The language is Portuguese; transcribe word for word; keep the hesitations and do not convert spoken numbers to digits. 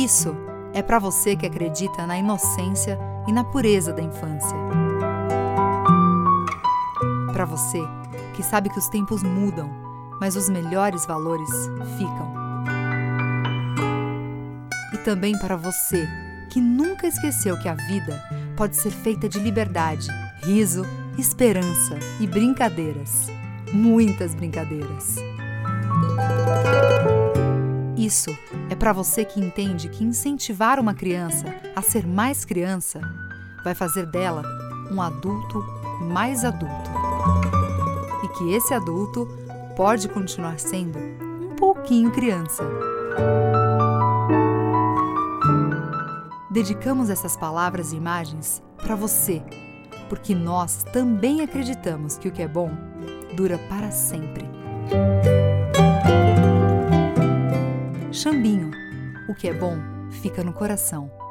Isso é para você que acredita na inocência e na pureza da infância. Para você que sabe que os tempos mudam, mas os melhores valores ficam. E também para você que nunca esqueceu que a vida pode ser feita de liberdade, riso, esperança e brincadeiras. Muitas brincadeiras. Isso é para você que entende que incentivar uma criança a ser mais criança vai fazer dela um adulto mais adulto. E que esse adulto pode continuar sendo um pouquinho criança. Dedicamos essas palavras e imagens para você, porque nós também acreditamos que o que é bom dura para sempre. Xambinho, o que é bom fica no coração.